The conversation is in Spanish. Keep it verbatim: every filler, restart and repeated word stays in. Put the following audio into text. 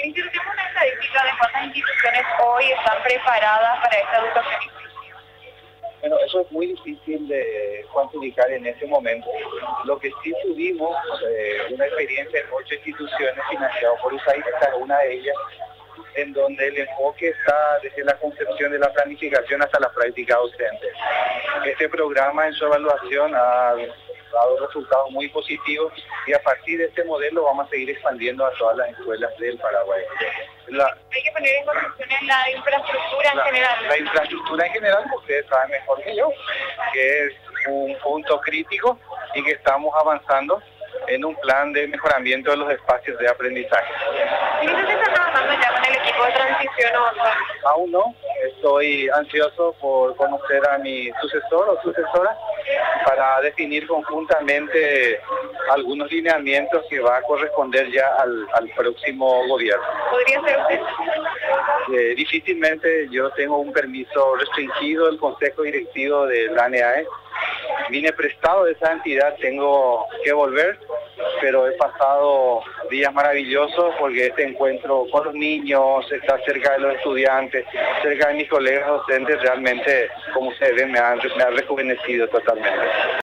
Introducimos una estadística de cuántas instituciones hoy están preparadas para esta educación inclusiva. Bueno, eso es muy difícil de cuantificar en este momento. Lo que sí tuvimos, eh, una experiencia en ocho instituciones financiadas por U S A I D, esta es una de ellas, en donde el enfoque está desde la concepción de la planificación hasta la práctica docente. Este programa en su evaluación ha dado resultados muy positivos y a partir de este modelo vamos a seguir expandiendo a todas las escuelas del Paraguay. La, Hay que poner en condiciones la infraestructura en la, general. La infraestructura en general, ustedes saben mejor que yo, que es un punto crítico y que estamos avanzando en un plan de mejoramiento de los espacios de aprendizaje. ¿Y usted está trabajando ya con el equipo de transición o no? Aún no, estoy ansioso por conocer a mi sucesor o sucesora para definir conjuntamente algunos lineamientos que va a corresponder ya al, al próximo gobierno. ¿Podría ser usted? Eh, difícilmente. Yo tengo un permiso restringido del Consejo Directivo de la A N A E. Vine prestado de esa entidad, tengo que volver, pero he pasado días maravillosos porque este encuentro con los niños, estar cerca de los estudiantes, cerca de mis colegas docentes, realmente, como ustedes ven, me ha, me ha rejuvenecido totalmente.